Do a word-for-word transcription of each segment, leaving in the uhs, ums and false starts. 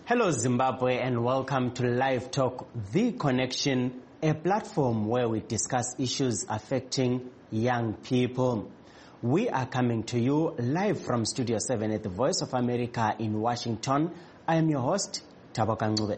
Hello Zimbabwe and welcome to Live Talk, The Connection, a platform where we discuss issues affecting young people. We are coming to you live from Studio seven at the Voice of America in Washington. I am your host, Taboka Ngube.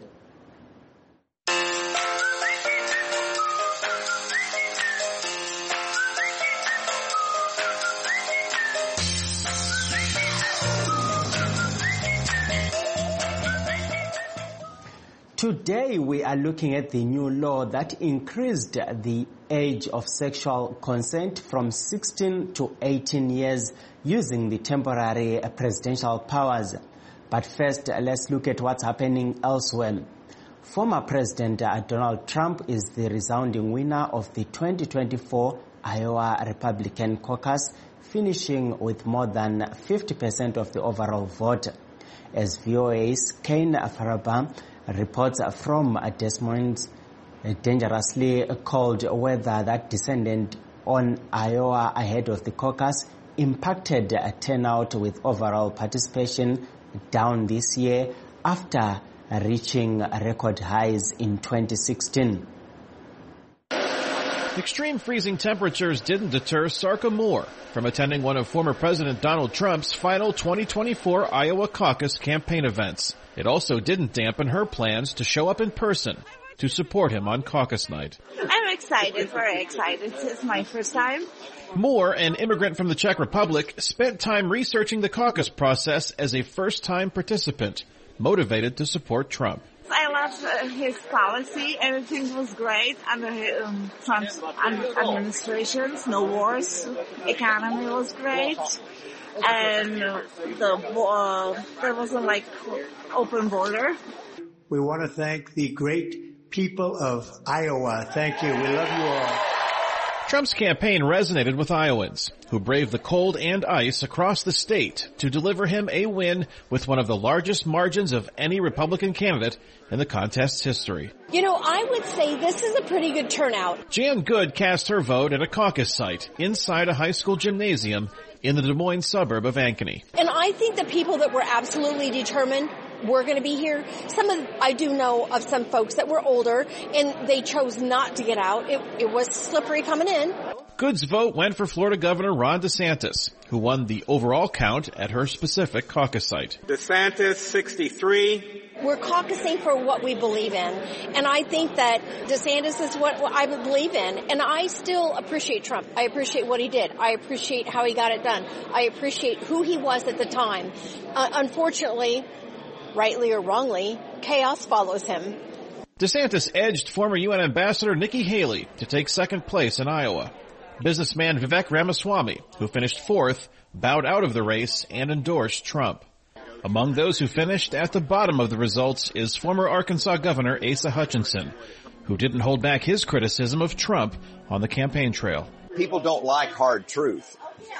Today we are looking at the new law that increased the age of sexual consent from sixteen to eighteen years using the temporary presidential powers. But first, let's look at what's happening elsewhere. Former President Donald Trump is the resounding winner of the twenty twenty-four Iowa Republican caucus, finishing with more than fifty percent of the overall vote. As V O A's Kane Faraba reports from Des Moines, dangerously cold weather that descended on Iowa ahead of the caucus impacted turnout, with overall participation down this year after reaching record highs in twenty sixteen. Extreme freezing temperatures didn't deter Sarka Moore from attending one of former President Donald Trump's final twenty twenty-four Iowa caucus campaign events. It also didn't dampen her plans to show up in person to support him on caucus night. I'm excited, very excited. It's my first time. Moore, an immigrant from the Czech Republic, spent time researching the caucus process as a first-time participant, motivated to support Trump. I love uh, his policy. Everything was great under um, Trump's administrations. No wars. Economy was great. And the uh, there was a like open border. We want to thank the great people of Iowa. Thank you. We love you all. Trump's campaign resonated with Iowans, who braved the cold and ice across the state to deliver him a win with one of the largest margins of any Republican candidate in the contest's history. You know, I would say this is a pretty good turnout. Jan Good cast her vote at a caucus site inside a high school gymnasium in the Des Moines suburb of Ankeny. And I think the people that were absolutely determined were going to be here. Some of, I do know of some folks that were older and they chose not to get out. It, it was slippery coming in. Good's vote went for Florida Governor Ron DeSantis, who won the overall count at her specific caucus site. DeSantis, sixty-three. We're caucusing for what we believe in, and I think that DeSantis is what I believe in, and I still appreciate Trump. I appreciate what he did. I appreciate how he got it done. I appreciate who he was at the time. Uh, unfortunately, rightly or wrongly, chaos follows him. DeSantis edged former U N Ambassador Nikki Haley to take second place in Iowa. Businessman Vivek Ramaswamy, who finished fourth, bowed out of the race and endorsed Trump. Among those who finished at the bottom of the results is former Arkansas Governor Asa Hutchinson, who didn't hold back his criticism of Trump on the campaign trail. People don't like hard truth.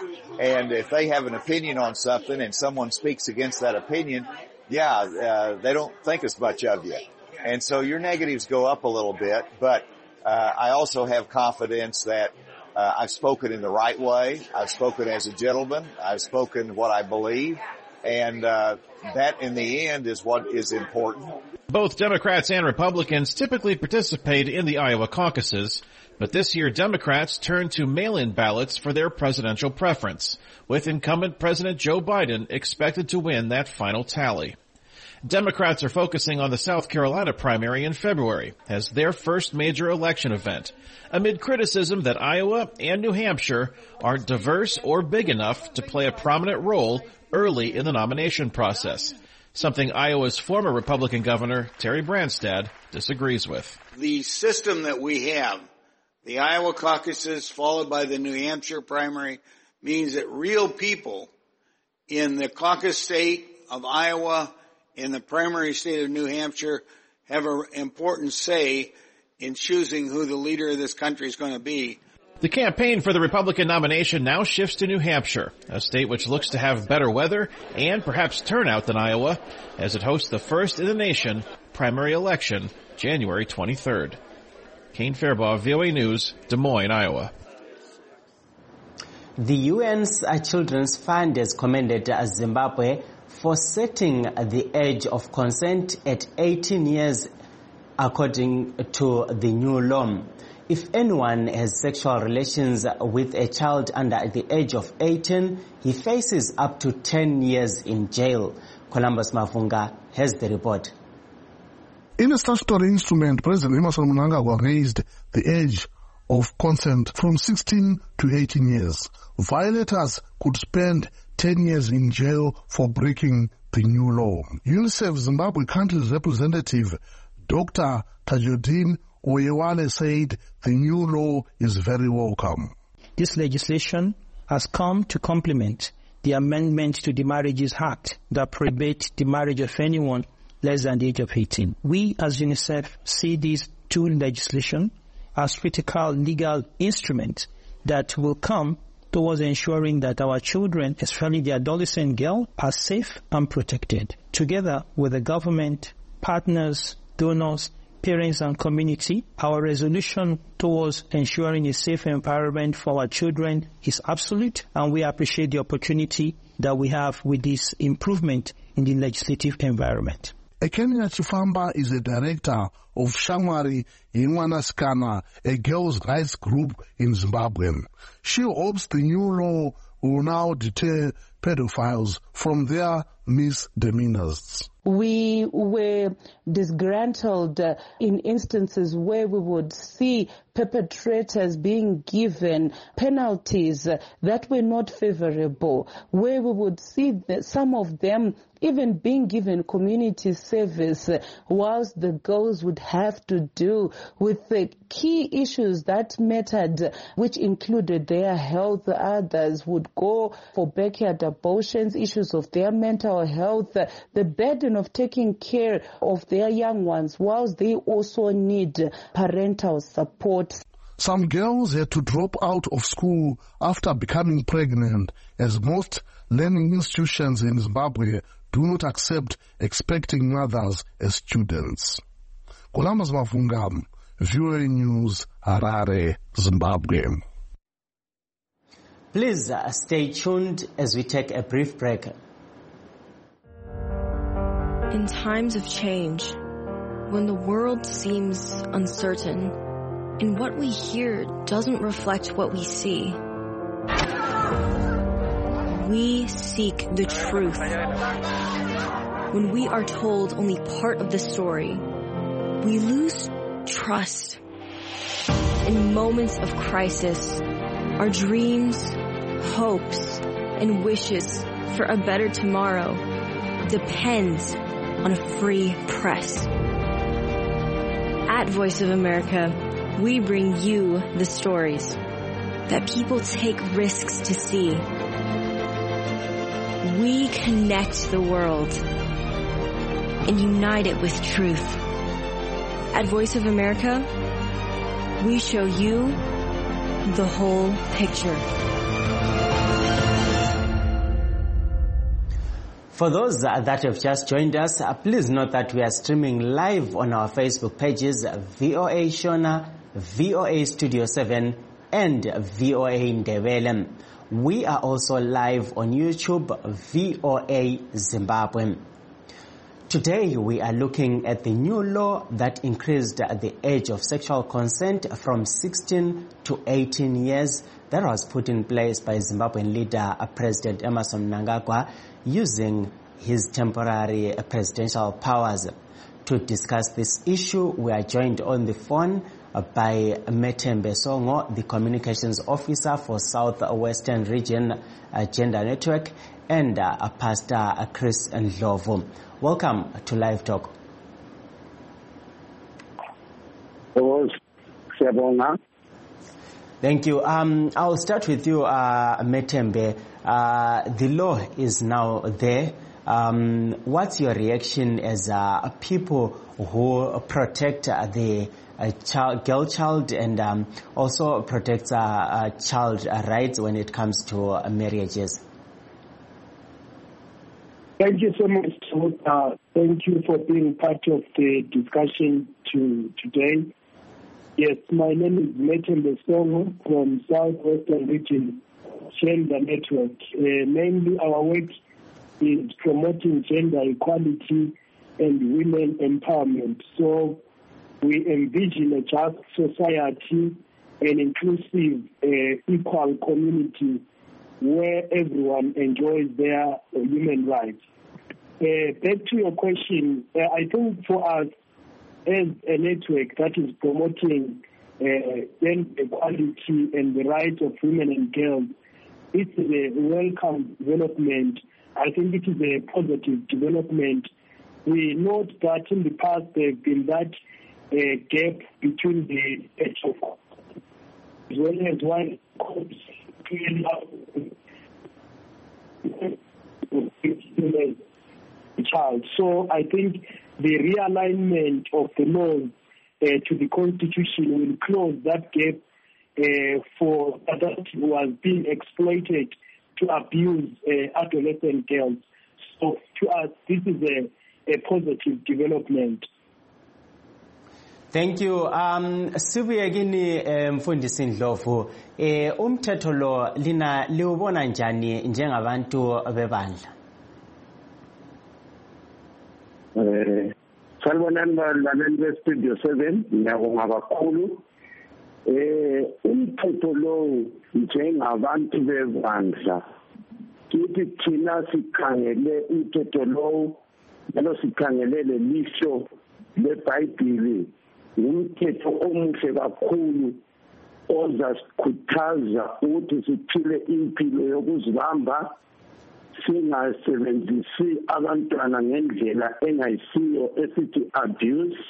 And if they have an opinion on something and someone speaks against that opinion, yeah, uh, they don't think as much of you. And so your negatives go up a little bit, but uh, I also have confidence that uh, I've spoken in the right way. I've spoken as a gentleman. I've spoken what I believe. And uh, that, in the end, is what is important. Both Democrats and Republicans typically participate in the Iowa caucuses, but this year Democrats turned to mail-in ballots for their presidential preference, with incumbent President Joe Biden expected to win that final tally. Democrats are focusing on the South Carolina primary in February as their first major election event, amid criticism that Iowa and New Hampshire aren't diverse or big enough to play a prominent role early in the nomination process, something Iowa's former Republican governor, Terry Branstad, disagrees with. The system that we have, the Iowa caucuses followed by the New Hampshire primary, means that real people in the caucus state of Iowa, in the primary state of New Hampshire, have an important say in choosing who the leader of this country is going to be. The campaign for the Republican nomination now shifts to New Hampshire, a state which looks to have better weather and perhaps turnout than Iowa, as it hosts the first in the nation primary election January twenty-third. Kane Fairbaugh, V O A News, Des Moines, Iowa. The U N's Children's Fund has commended Zimbabwe for setting the age of consent at eighteen years according to the new law. If anyone has sexual relations with a child under the age of eighteen, he faces up to ten years in jail. Columbus Mavunga has the report. In a statutory instrument, President Emmerson Mnangagwa raised the age of consent from sixteen to eighteen years. Violators could spend ten years in jail for breaking the new law. UNICEF Zimbabwe country's representative, Doctor Tajudeen Oyewale, said the new law is very welcome. This legislation has come to complement the amendment to the Marriages Act that prohibits the marriage of anyone less than the age of eighteen. We as UNICEF see these two legislation as critical legal instruments that will come towards ensuring that our children, especially the adolescent girl, are safe and protected. Together with the government, partners, donors, parents and community, our resolution towards ensuring a safe environment for our children is absolute, and we appreciate the opportunity that we have with this improvement in the legislative environment. Ekenia Chifamba is a director of Shamwari Yemwanasikana, a girls' rights group in Zimbabwe. She hopes the new law will now deter pedophiles from their misdemeanors. We were disgruntled uh, in instances where we would see perpetrators being given penalties uh, that were not favorable, where we would see that some of them even being given community service, uh, whilst the girls would have to do with the key issues that mattered, which included their health. Others would go for backyard abortions, issues of their mental health, uh, the burden of taking care of their young ones, whilst they also need parental support. Some girls had to drop out of school after becoming pregnant, as most learning institutions in Zimbabwe do not accept expecting mothers as students. Columbus Mavunga, V O A News, Harare, Zimbabwe. Please uh, stay tuned as we take a brief break. In times of change, when the world seems uncertain and what we hear doesn't reflect what we see, we seek the truth. When we are told only part of the story, we lose trust. In moments of crisis, our dreams, hopes, and wishes for a better tomorrow depends on a free press. At Voice of America, we bring you the stories that people take risks to see. We connect the world and unite it with truth. At Voice of America, we show you the whole picture. For those that have just joined us, please note that we are streaming live on our Facebook pages, V O A Shona, V O A Studio seven, and V O A Ndebele. We are also live on YouTube, V O A Zimbabwe. Today we are looking at the new law that increased the age of sexual consent from sixteen to eighteen years that was put in place by Zimbabwean leader President Emmerson Mnangagwa using his temporary presidential powers. To discuss this issue, we are joined on the phone by Metembe Songo, the Communications Officer for Southwestern Region uh, Gender Network, and uh, Pastor Chris Ndlovu. Welcome to Live Talk. Thank you. Um, I'll start with you, uh, Metembe. Uh, the law is now there. Um, what's your reaction as uh, people who protect uh, the uh, child, girl child and um, also protect uh, uh, child rights when it comes to uh, marriages? Thank you so much. Uh, thank you for being part of the discussion to today. Yes, my name is Metembe Songo from Southwestern Region Gender Network. Uh, mainly our work is promoting gender equality and women empowerment. So we envision a just society, an inclusive, uh, equal community where everyone enjoys their uh, human rights. Uh, back to your question, uh, I think for us, as a network that is promoting uh, gender equality and the rights of women and girls, it's a welcome development. I think it is a positive development. We note that in the past there has been that uh, gap between the age of as well as one child. So I think the realignment of the laws uh, to the Constitution will close that gap uh, for that was being exploited to abuse uh, adolescent girls. So to us, this is a, a positive development. Thank you. Um, sibuye kini mfundisi Ndlovu, eh umthetho lo lina liubona njani njengabantu bebandla? Eh salibonani balaleli be-Studio seven, ngiyabonga kakhulu. Eh umthetho lo njengabantu bebandla kithi thina sikhangele umthetho lo lo sikhangelele lisho leBhayibheli umthetho omuhle kakhulu ozasikhuthaza ukuthi siphile impilo yokuzibamba, singasebenzisi abantwana ngendlela engayisiyo esithi abuse,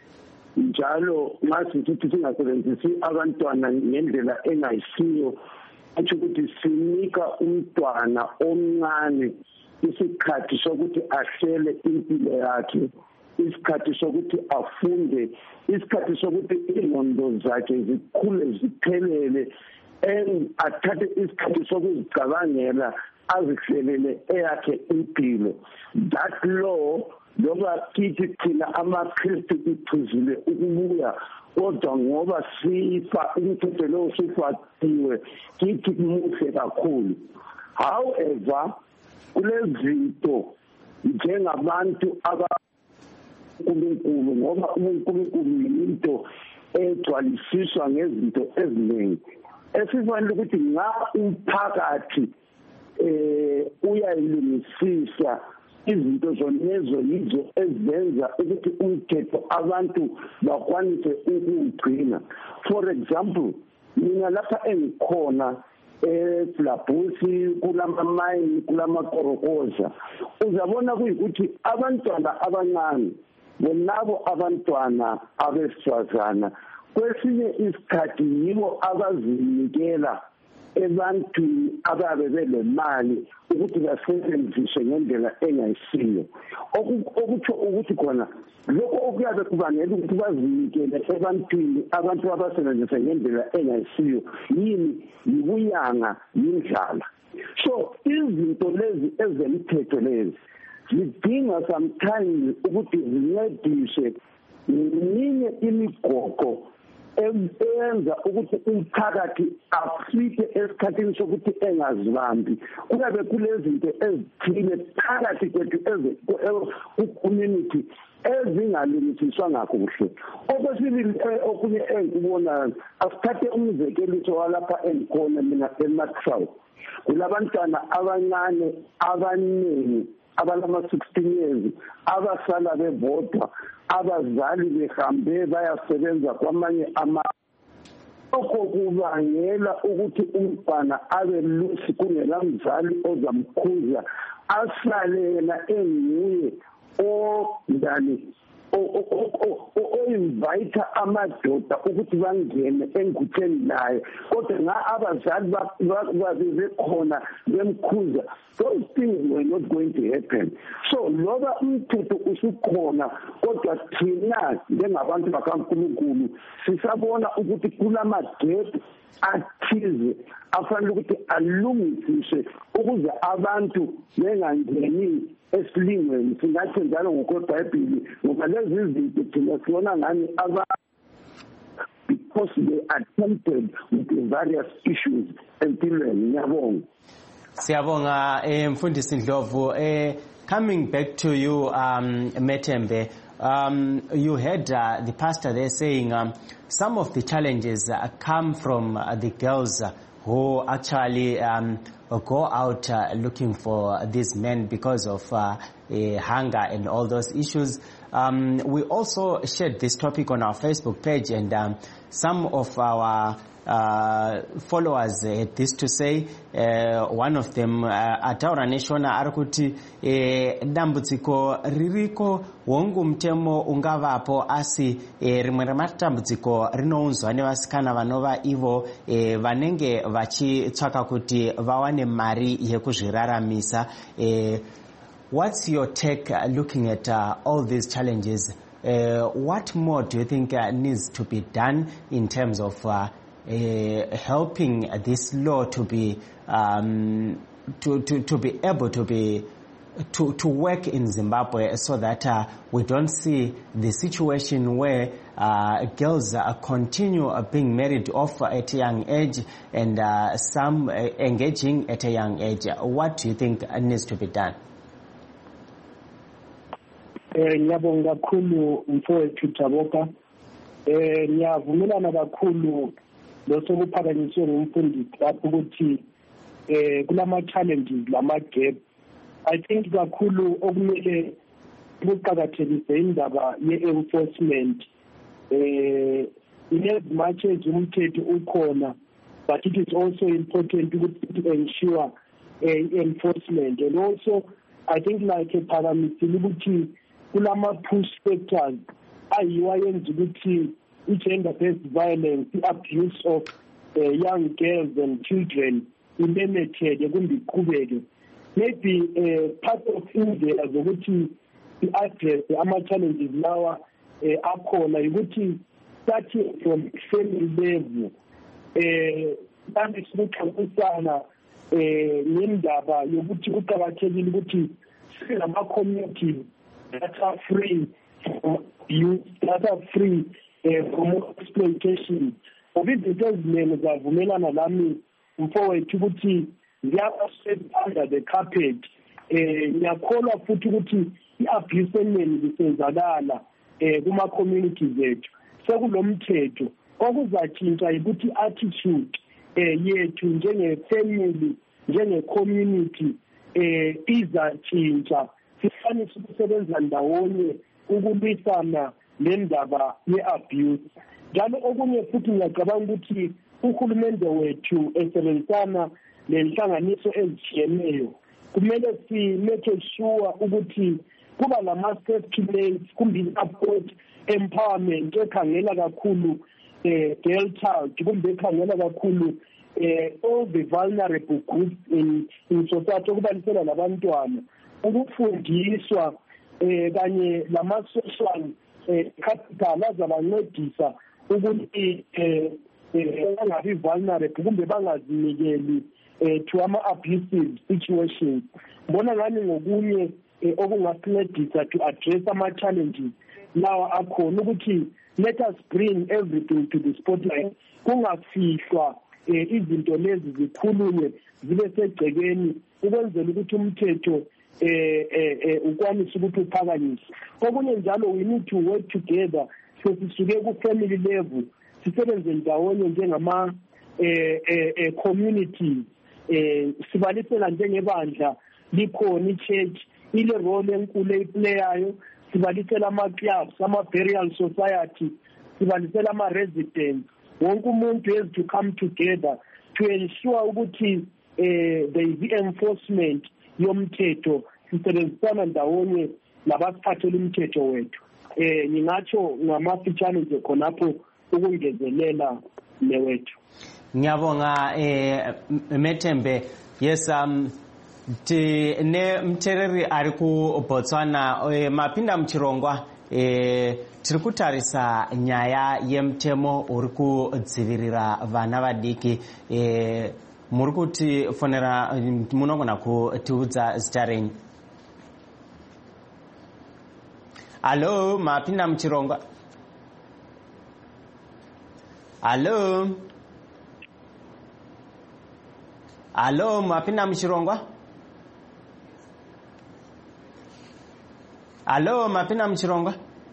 njalo masithi singasebenzisi abantwana ngendlela engayisiyo ukuthi sinika umntwana omncane isikhathi sokuthi ahlele impilo yakhe, isikhathi sokuthi afunde, isikhathi sokuthi ingqondo zakhe zikhule ziphelele, and athathe isikhathi sokuzicabangela azihlelele eyakhe impilo. That law loba kithi thina amaKristu iphuzile ukubuya, kodwa ngoba sifa umthetho lo sifathiwe kithi muhle kakhulu. However, kulezinto njengabantu aba uNkulunkulu ngoba uNkulunkulu yinto egcwalisiswa ngezinto eziningi esifanele ukuthi nga umphakathi eh uyayilungisisa izinto zonezo yizo ezenza ukuthi umthetho abantu bakwanise ukugcina. For example, mina lapha engikhona eFlabusi kulama mine kulama korokoza uzabona kuyikuthi abantwana abancane bonabo abantwana abesifazana kwesinye isikhathi yibo abazinikela ebantwini ababe belemali ukuthi basebenzise ngendlela engayisiyo, okutsho ukuthi khona lokho okuyabe kubangela ukuthi bazinikele ebantwini abantu abasebenzisa ngendlela engayisiyo yini yibuyanga yindlala. So izinto lezi ezemthetho lezi zidinga sometimes ukuthi zincediswe neminye imigoqo eyenza ukuthi umphakathi afike esikhathini sokuthi engazibambi. Kuyabe kulezinto ezithile phakathi kwethu ku-community ezingalungisiswanga kuhle. Okwesibili okunye engikubona asithathe umzekeliso walapha engikhona mina eMaxwell. Kulabantwana abancane abaningi abalama sixteen years abasala bebodwa, abazali behambe bayasebenza kwamanye ama lokho kubangela ukuthi umntwana abe lusi kungela mzali ozamkhuza, ahlale yena enguye ondani o-invite amadoda ukuthi bangene engutheni naye, kodwa nga abazali babekhona bemkhuza, those things were not going to happen. So loba umthetho usukhona kodwa thina njengabantu bakaNkulunkulu sisabona ukuthi kulamagap athize afanele ukuthi alungisiswe ukuze abantu bengangeni esilingweni. Singathi njalo ngokweBhayibheli ngoba lezi zinto thina sibona ngani aba because they are tempted with the various issues empilweni. Ngiyabonga. Siyabonga Mfundisi Ndlovu. Coming back to you, um, Metembe, um, you heard uh, the pastor there saying um, some of the challenges uh, come from uh, the girls uh, who actually um, go out uh, looking for these men because of uh, uh, hunger and all those issues. Um, we also shared this topic on our Facebook page, and um, some of our uh, followers had this to say. Uh, one of them, Ataura Neshona Arakuti, dambudziko ririko wongu mtemo ungavapo asi rimwe rematambudziko rinounzwa nevasikana vanova ivo vanenge vachitsvaka kuti vawane mari yekuzviraramisa. What's your take uh, looking at uh, all these challenges? Uh, what more do you think uh, needs to be done in terms of uh, uh, helping this law to be um, to, to to be able to be to to work in Zimbabwe, so that uh, we don't see the situation where uh, girls uh, continue uh, being married off at a young age, and uh, some uh, engaging at a young age? What do you think needs to be done? Eh ngiyabonga kakhulu mfowethu Thaboka. Eh ngiyavumelana kakhulu losokuphakanyiswe ngumfundisi lapho ukuthi eh kulama challenges lama gap. I think kakhulu okumele ukuqhakathekise indaba ye-enforcement eh in as much as umthetho ukhona, but it is also important to ensure uh, enforcement. And also I think like a paramilitary kulama push factors ayiwayenza ukuthi i-gender based violence, the abuse of uh, young girls and children imemetheke kumbe iqhubeke. Maybe uh, part of indlela zokuthi i-address ama-challenges lawa uh, akhona ukuthi starting from family level um manje sikuxoxisana um ngendaba yokuthi kuqakathekile ukuthi sinama-community that are free from youth, that are free uh, from exploitation. Ngoba izinto ezinengi zavumelana lami mfowethu ukuthi ziyaba-swept under the carpet. Eh ngiyakholwa futhi ukuthi i-abuse eningi isenzakala eh kuma-communities ethu. Sekulomthetho okuzatshintsha ukuthi attitude eh yethu njenge-family, njenge-community eh izatshintsha. Sifanele ukusebenza ndawonye ukulwisana nendaba ye-abuse. Njalo okunye futhi ngiyacabanga ukuthi uhulumende wethu esebenzisana nenhlanganiso ezitshiyeneyo kumele si-make sure ukuthi kuba lama-safety nets kumbe i-support empowerment ekhangela kakhulu eh girl child kumbe ekhangela kakhulu eh all the vulnerable groups in in society okubalisela labantwana, ukufundiswa eh kanye lama-social eh capital azabancedisa ukuthi eh bangabi vulnerable kumbe bangazinikeli eh to ama-abusive situations. Mbona ngani ngokunye okungasincedisa to address ama-challenges lawa akhona ukuthi let us bring everything to the spotlight, kungafihlwa izinto lezi zikhulunywe zibe segcekeni ukwenzela ukuthi umthetho eh eh ukwanise ukuthi uphakanyiswe. Okunye njalo we need to work together, sesisuke ku-family level sisebenze ndawonye njengama eh eh community eh sibalisela njengebandla likhona i-church ile role enkulu eyiplayayo, sibalisela ama-clubs, ama-burial society, sibalisela ama-residents. Wonke umuntu has to come together to ensure ukuthi eh there is enforcement yomthetho, sisebenzisana ndawonye nabasiphathela umthetho wethu. Eh ngingatsho ngamafitshane nje khonapho ukungezelela newethu. Ngiyabonga eh Metembe. Yes, um ti ne mtereri ari ku Botswana eh, mapinda mchirongwa eh tiri kutarisa nyaya yemtemo uri kudzivirira vana vadiki. eh muri kuti fonera munogona kutiudza zita renyu? Hello, mapinda mchirongwa? Hello? Hello, Mapina Mchirongwa. Hello, Mapina Mchirongwa.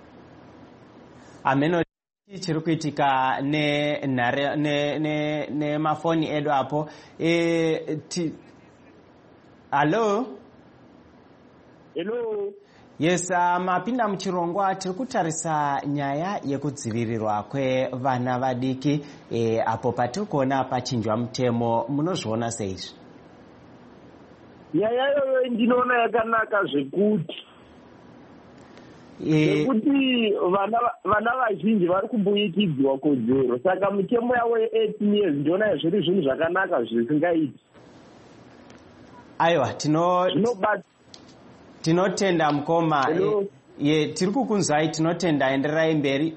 Ameno chiri kuitika ne nare ne ne ne mafoni edu hapo. E ti Hello. Hello. Yes, uh, Mapinda Mchirongwa, tiri kutarisa nyaya yekudzivirirwa kwevana vadiki e, apo patiri kuona pachinjwa mutemo. Munozviona seizvi? Nyaya iyoyo ndinoona yakanaka zvekuti zvekuti vana vana vazhinji vari kumbuyikidzwa kodzero, saka mitemo yavo ye-eighteen years ndinoona zviri zvinhu zvakanaka zvisingaiti. Aiwa, tino tinotenda mukoma. E, ye tiri kukunzwai, tinotenda, enderai mberi.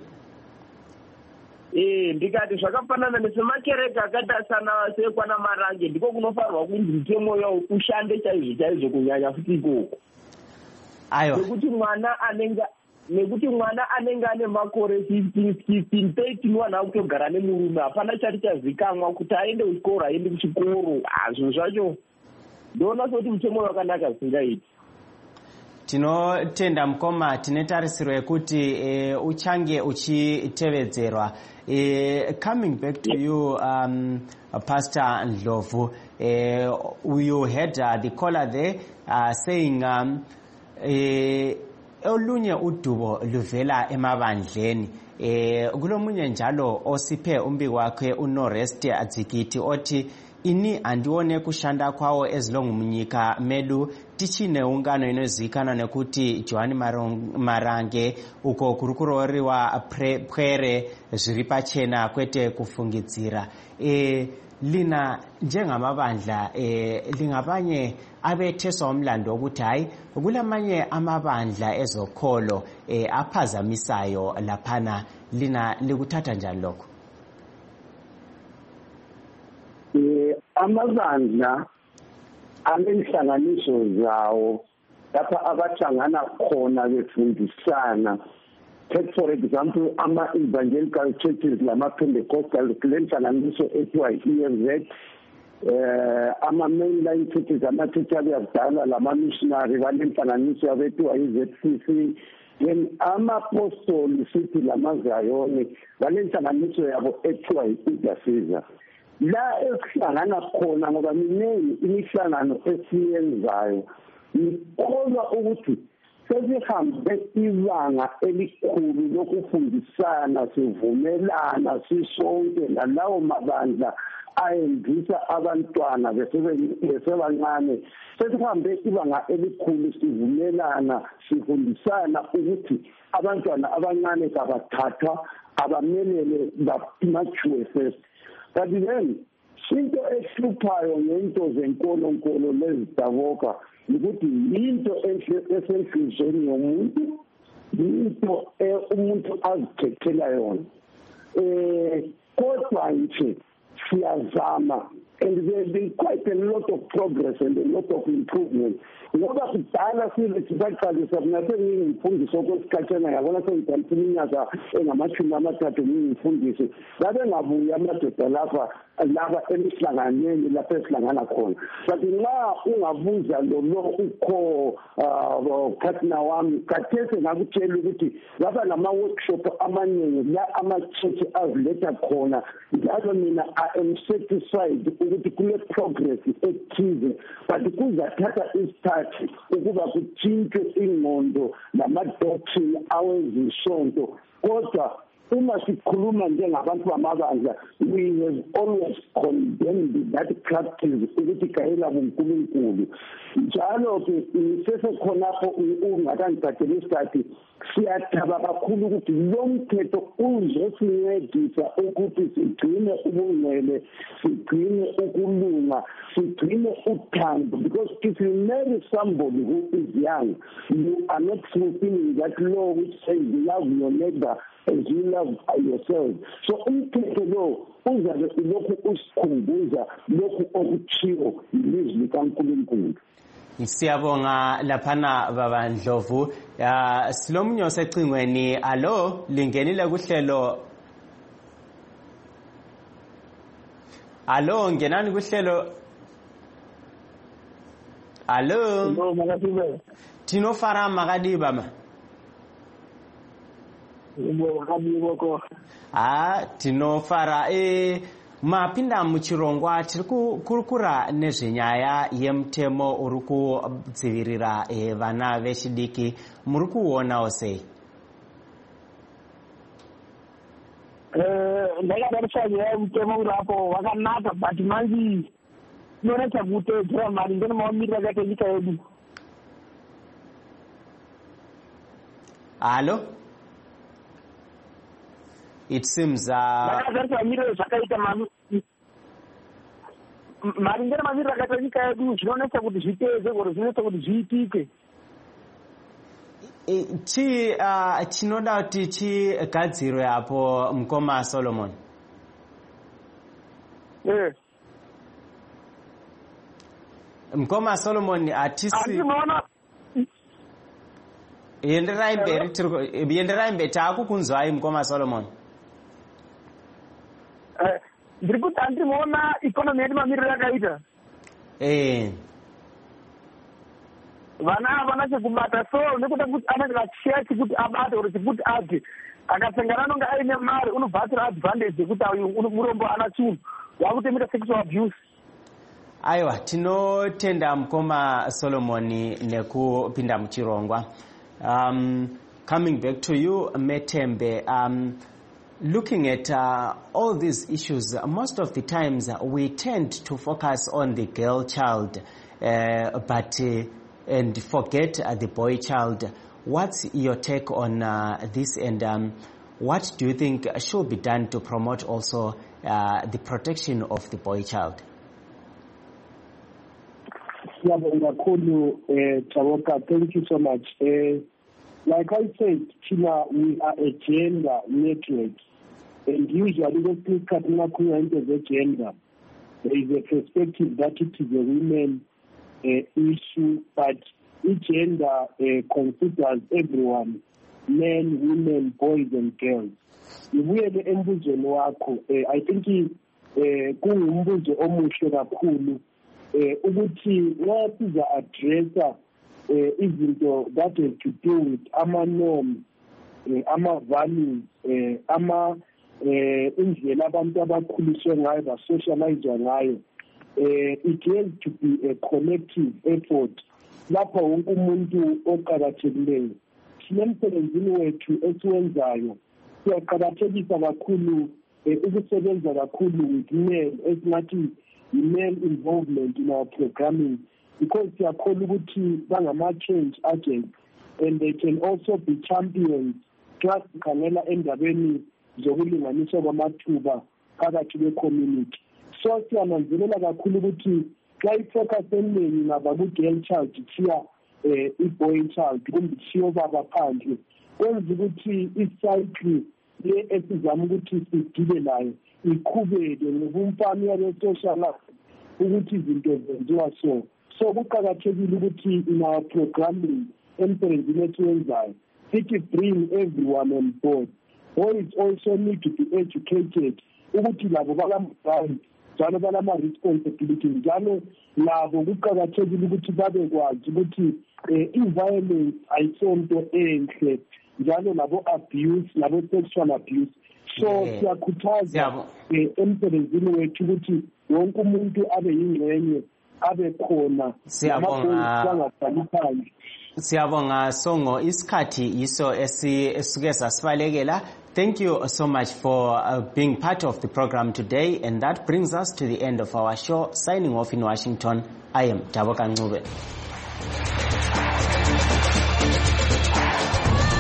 Eh, ndikati zvakafanana nesemakereke akaita sana sekwana Marange ndiko kunofanirwa kunzi mitemo yawo ushande chaizvo chaizvo kunyanya futi ikoko. Aiwa. Nekuti mwana anenge nekuti mwana anenge ane makore fifteen, sixteen, thirteen wana kutogara nemurume hapana chati chazikamwa kuti aende kuchikoro aende kuchikoro. Zvinhu zvacho ndoona sekuti mitemo wakanaka zvisingaiti. Tinotenda mukoma, tine tarisiro yekuti e, uchange uchitevedzerwa. E, coming back to you, um, Pastor Ndlovu, uh, you had uh, the caller there uh, saying um, e, olunye udubo luvela emabandleni. Eh kulomunye njalo osiphe umbiko wakhe uNorest Adzikiti othi ini andione kushanda kwawo ezilongu munyika medu tichine ungano inozikana nekuti Joani Marange uko kurukuroriwa pwere zviri pachena kwete kufungidzira. E lina njengamabandla eh lingabanye abetheswa umlando ukuthi hayi kulamanye amabandla ezokholo eh aphazamisayo laphana, lina likuthatha njani lokho? Eh amabandla anenhlanganiso zawo lapha abahlangana khona befundisana. Take for example ama evangelical churches lama Pentecostal lenhlanganiso ethiwa E M Z, eh ama mainline churches ama churches abadala lama missionary balenhlanganiso abethiwa i Z C C, then ama apostoli sithi lama Zayoni balenhlanganiso yabo ethiwa iDasiza. La esihlangana khona ngoba minengi imihlangano esiyenzayo ikholwa ukuthi sesihambe ibanga elikhulu lokufundisana sivumelana sisonke nalawo mabandla ayendisa abantwana besebancane. Sesihambe ibanga elikhulu sivumelana sifundisana ukuthi abantwana abancane kabathathwa abamelele bamature first. But then into ehluphayo ngento zenkolonkolo lezidaboka ukuthi into esenhlizweni yomuntu, into umuntu azikhethela yona. Eh kodwa nje siyazama, and there's been quite a lot of progress and a lot of improvement. Ngoba kudala sithi saqalisa nathi ngimfundiso kwesikhathana yabona sengithatha iminyaka engamashumi amathathu ngimfundiso babe ngabuya amadoda lapha laba emihlanganweni lapha esihlangana khona. But nxa ungabuza lo lo ukho partner wami kathese ngakutshela ukuthi laba nama workshop amaningi la ama church aziletha khona, njalo mina I am satisfied ukuthi kule progress ethize, but kuzathatha isikhathi ukuba kuthintwe ingqondo namadoctrine awezisonto. Kodwa uma sikhuluma njengabantu bamabandla, we have always condemned that practice ukuthi kayela uNkulunkulu. Njalo ke sesekhonapho ungakangithathela isikhathi siyathaba kakhulu ukuthi lo mthetho uzosincedisa ukuthi sigcine ubungcwele, sigcine ukulunga, sigcine uthando. Because if you marry somebody who is young, you are not fulfilling that law which says love your neighbor as you love yourself. So umthetho lo uzabe lokhu usikhumbuza lokhu okuchiwo ilizwi likaNkulunkulu. Siyabonga laphana baba Ndlovu. Ya silomunye osecingweni. Allo, lingenile kuhlelo. Allo, ngenani kuhlelo. Hello. Tinofara Magadiba ma. Ah, tinofara eh mapinda muchirongwa tiri kukurukura nezvenyaya yemutemo uri kudzivirira vana vechidiki. Muri kuonawo sei? ndakadarisha nyaya yemutemo urapo wakanaka but manje inonetsa kuteedzera maringe nemamiriro akaita nyika yedu. Hello? It seems ndakadarisha miriro zvakaita maringe nemamiriro akaita nyika yedu zvinonetsa kuti zviteedze kuti zvinonetsa kuti zviitike. Chi chinoda kuti chigadzirwe apo mukoma Solomon. Eh. Mukoma Solomon atisi. Yenderai mberi tiri yenderai mberi takukunzwai mukoma Solomon. Eh, ndiri kuti andinoona economy yedu mamiriro yakaita. Eh. Vana havana chekubata so nekuda kuti anenge achishaya chekuti abate uri chekuti ati akasangana anonga aine mari unobvatsira advantage yekuti murombo ana chinhu wakutemita sexual abuse. Aiwa, tinotenda mukoma Solomon nekupinda muchirongwa. Um, coming back to you, Metembe, um, looking at uh, all these issues, uh, most of the times uh, we tend to focus on the girl child, uh, but uh, and forget uh, the boy child. What's your take on uh, this, and um, what do you think should be done to promote also uh, the protection of the boy child? Thank you so much. Uh, like I said, China, we are a gender network, and usually when people come into the gender, there is a perspective that it is a women uh, issue, but each gender uh, considers everyone, men, women, boys, and girls. Ibuye le embuzo wakho, I think kungumbuzo omuhle kakhulu. Ukuthi wasiza addressa izinto that have to do with ama norms, ama values, ama indlela abantu abakhuliswe ngayo basocializwa ngayo. It has to be a collective effort lapho wonke umuntu oqhakathekileyo. Sinemsebenzini wethu esiwenzayo siyaqhakathekisa kakhulu ukusebenza kakhulu with men esingathi male involvement in our programming, because they are called change agents, and they can also be champions. Plus, Kanela endabeni zokulinganiswa kwamathuba phakathi kwe community. So siyananzelela kakhulu ukuthi xa ifocus eningi ngaba ku girl child thiya eh i-boy child kumbe thiyo baba phandle, kwenza ukuthi i-cycle le esizama ukuthi sidile nayo iqhubeke ngobumfana yale social life ukuthi izinto zenziwa so. So kuqakathekile ukuthi in our programming emsebenzini esiwenzayo sithi bring everyone on board. Boys also need to be educated ukuthi labo balamright njalo balama-responsibility njalo labo kuqakathekile ukuthi babekwazi ukuthi i-violence ayisonto enhle njalo labo-abuse labo-sexual abuse. So siyakhuthaza emsebenzini wethu ukuthi wonke umuntu abe yingxenye abe khona bangahlali phandle. Siyabonga Songo, isikhathi yiso esisuke sasibalekela. Thank you so much for uh, being part of the program today, and that brings us to the end of our show. Signing off in Washington, I am Daboka Ncube.